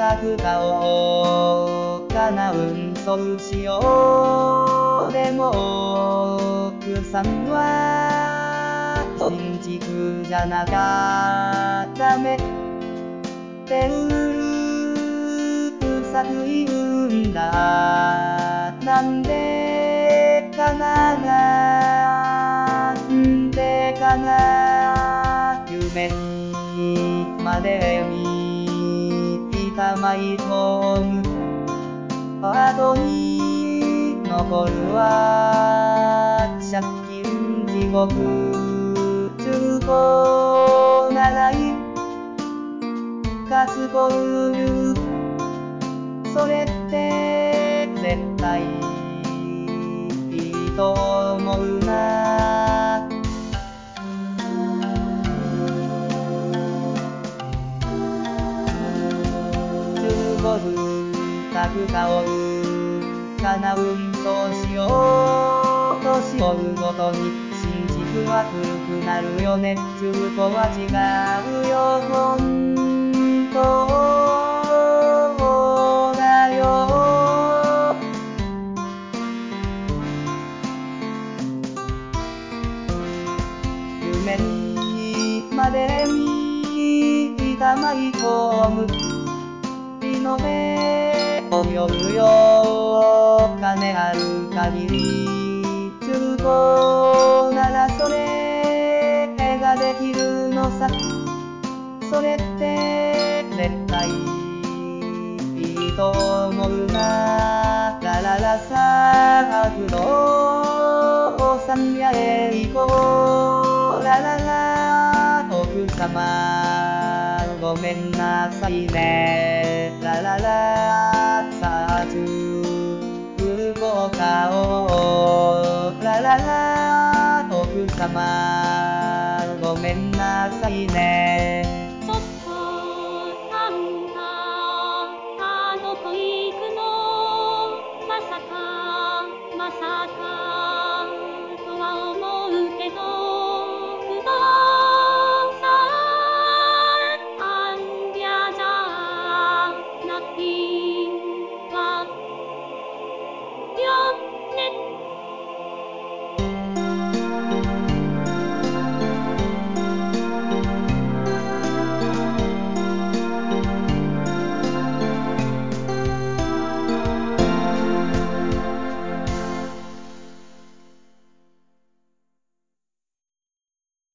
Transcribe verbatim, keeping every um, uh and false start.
く顔叶うんそうしよう。でも奥さんは新築じゃなかっためってうるさく言うんだ。なんでかななんでかな。夢にまで見たマイホーム、後に残るは借金地獄。中古ならいかすこる。それって絶対いいと思うな。中古住宅買おう叶うんとしよう。年を追うごとに新築は古くなるよね。中古は違うよ本当だよ。夢にまで見たマイホーム、リノベを夜よ金ある限り。中古ならそれができるのさ。それって絶対いいと思うな。ラララさあ不動産屋へ行こう。ラララ奥様ごめんなさいね。ラララさあ中古買おう。ラララ奥様ごめんなさいね。 ちょっとあんたあどこ行くの。まさかまさかとは思うけど、不動産あんびゃじゃないわよね。